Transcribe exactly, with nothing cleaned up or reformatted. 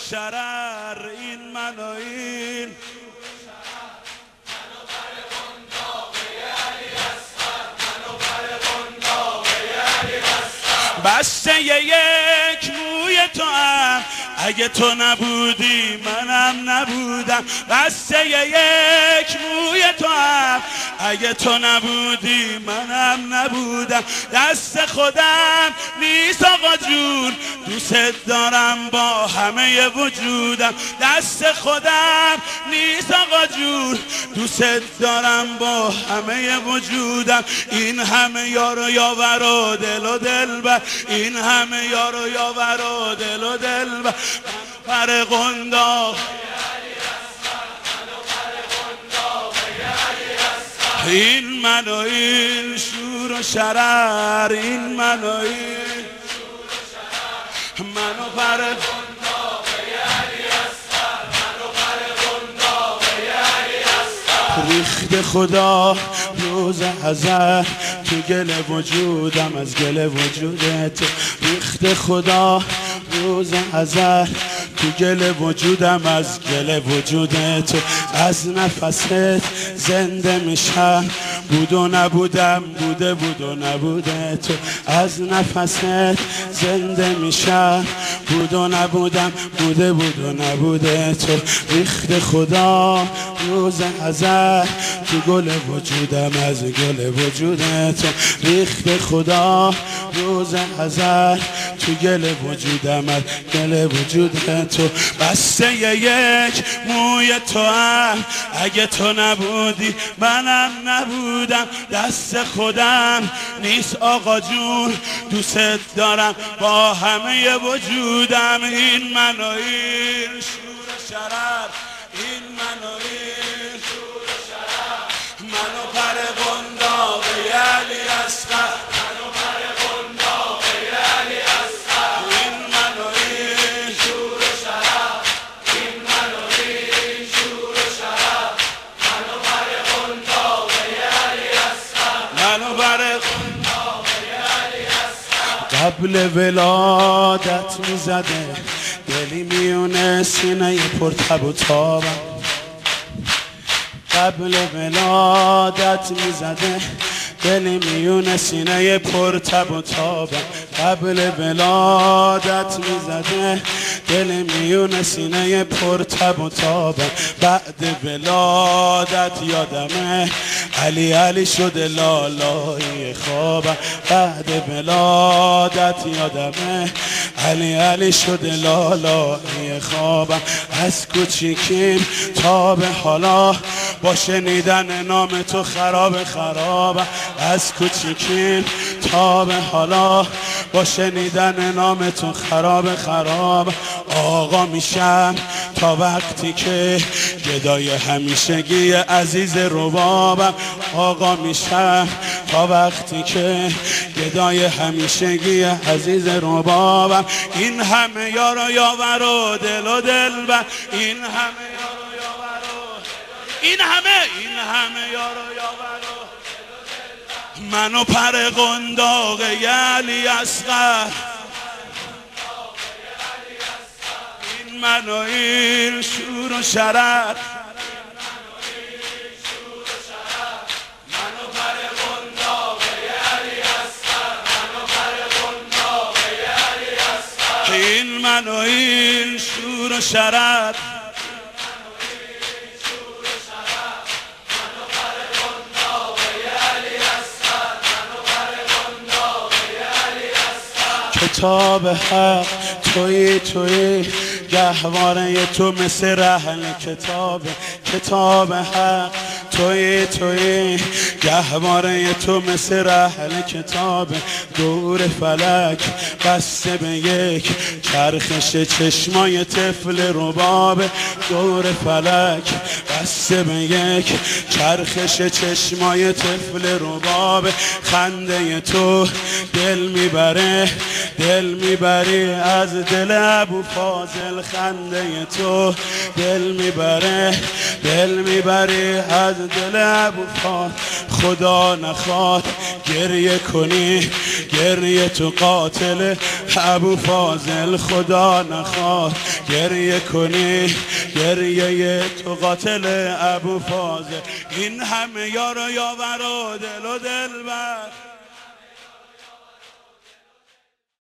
شرر این من و این بسته یک موی تو هم اگه تو نبودی منم نبودم بسته یک موی تو هم اگه تو نبودی منم نبودم دست خودم نیست آقا جون دوست دارم با همه وجودم دست خودم نیست آقا جون دوست دارم با همه وجودم این همه یار و یاور و دل و دلبر این همه یار و یاور و دل و دلبر پر قنداق این من و این شور و شرر این من و این من و پر قنداق ریخت خدا روز ازل تو گل وجودم از گل وجودت ریخت خدا روز ازل تو گل وجودم از گل وجودت از نفست زنده میشم بود و نبودم بوده بود و نبوده تو از نفست زنده میشم بود و نبودم بوده بود و نبوده تو ریخت خدا روز ازل تو گل وجودم از گل وجودت ریخت خدا روز ازل تو گل وجودم از گل وجودت تو بسته یک موی تو هم اگه تو نبودی منم نبودم دست خودم نیست آقا جون دوست دارم با همه وجودم این من و این شور شرر این من و این شور شرر من و پر قنداق علی اصغر من و پر قنداق علی اصغر این من و این شور شرر این من و این شور شرر من و پر قنداق علی اصغر من و پر قنداق علی اصغر قبل ولادت میزده دلی میونه سینه پر تب و تابم قبل ولادت میزده دلی میونه سینه پر تب و تابم قبل ولادت میزده دلی میونه سینه پر تب و تابم بعد ولادت یادمه علی علی شده لالای خوابم بعد ولادت یادمه علی علی شده لالای خوابم از کوچیکیم تا به حالا با شنیدن نام تو خراب خرابم از کوچیکیم تا به حالا با شنیدن نام تو خراب خراب آقا میشم تا وقتی که گدای همیشگی عزیز ربابم آقا میشم تا وقتی که گدای همیشگی عزیز ربابم این همه یار و یاور و دل و دلبر این همه یار و یاور و این همه این همه یار و یاور و من و پر قنداق علی اصغر این من و این شور و شرر این من و این شور و شرر کتاب حق توی توی گهواره تو مثل رحل کتاب کتاب حق توی توی گهواره تو مثل رحل کتاب دور فلک بسته به یک چرخش چشمای طفل رباب دور فلک بسته به یک چرخش چشمای طفل رباب خنده تو دل میبره دل میبری از دل ابو فاضل خنده تو دل میبره دل میبری از دل ابو فاضل خدا نخواد گریه کنی، گریه تو قاتل ابو فاضل خدا نخواد گریه کنی، گریه تو قاتل ابو فاضل. این همه یار و یاور و دل و دلبر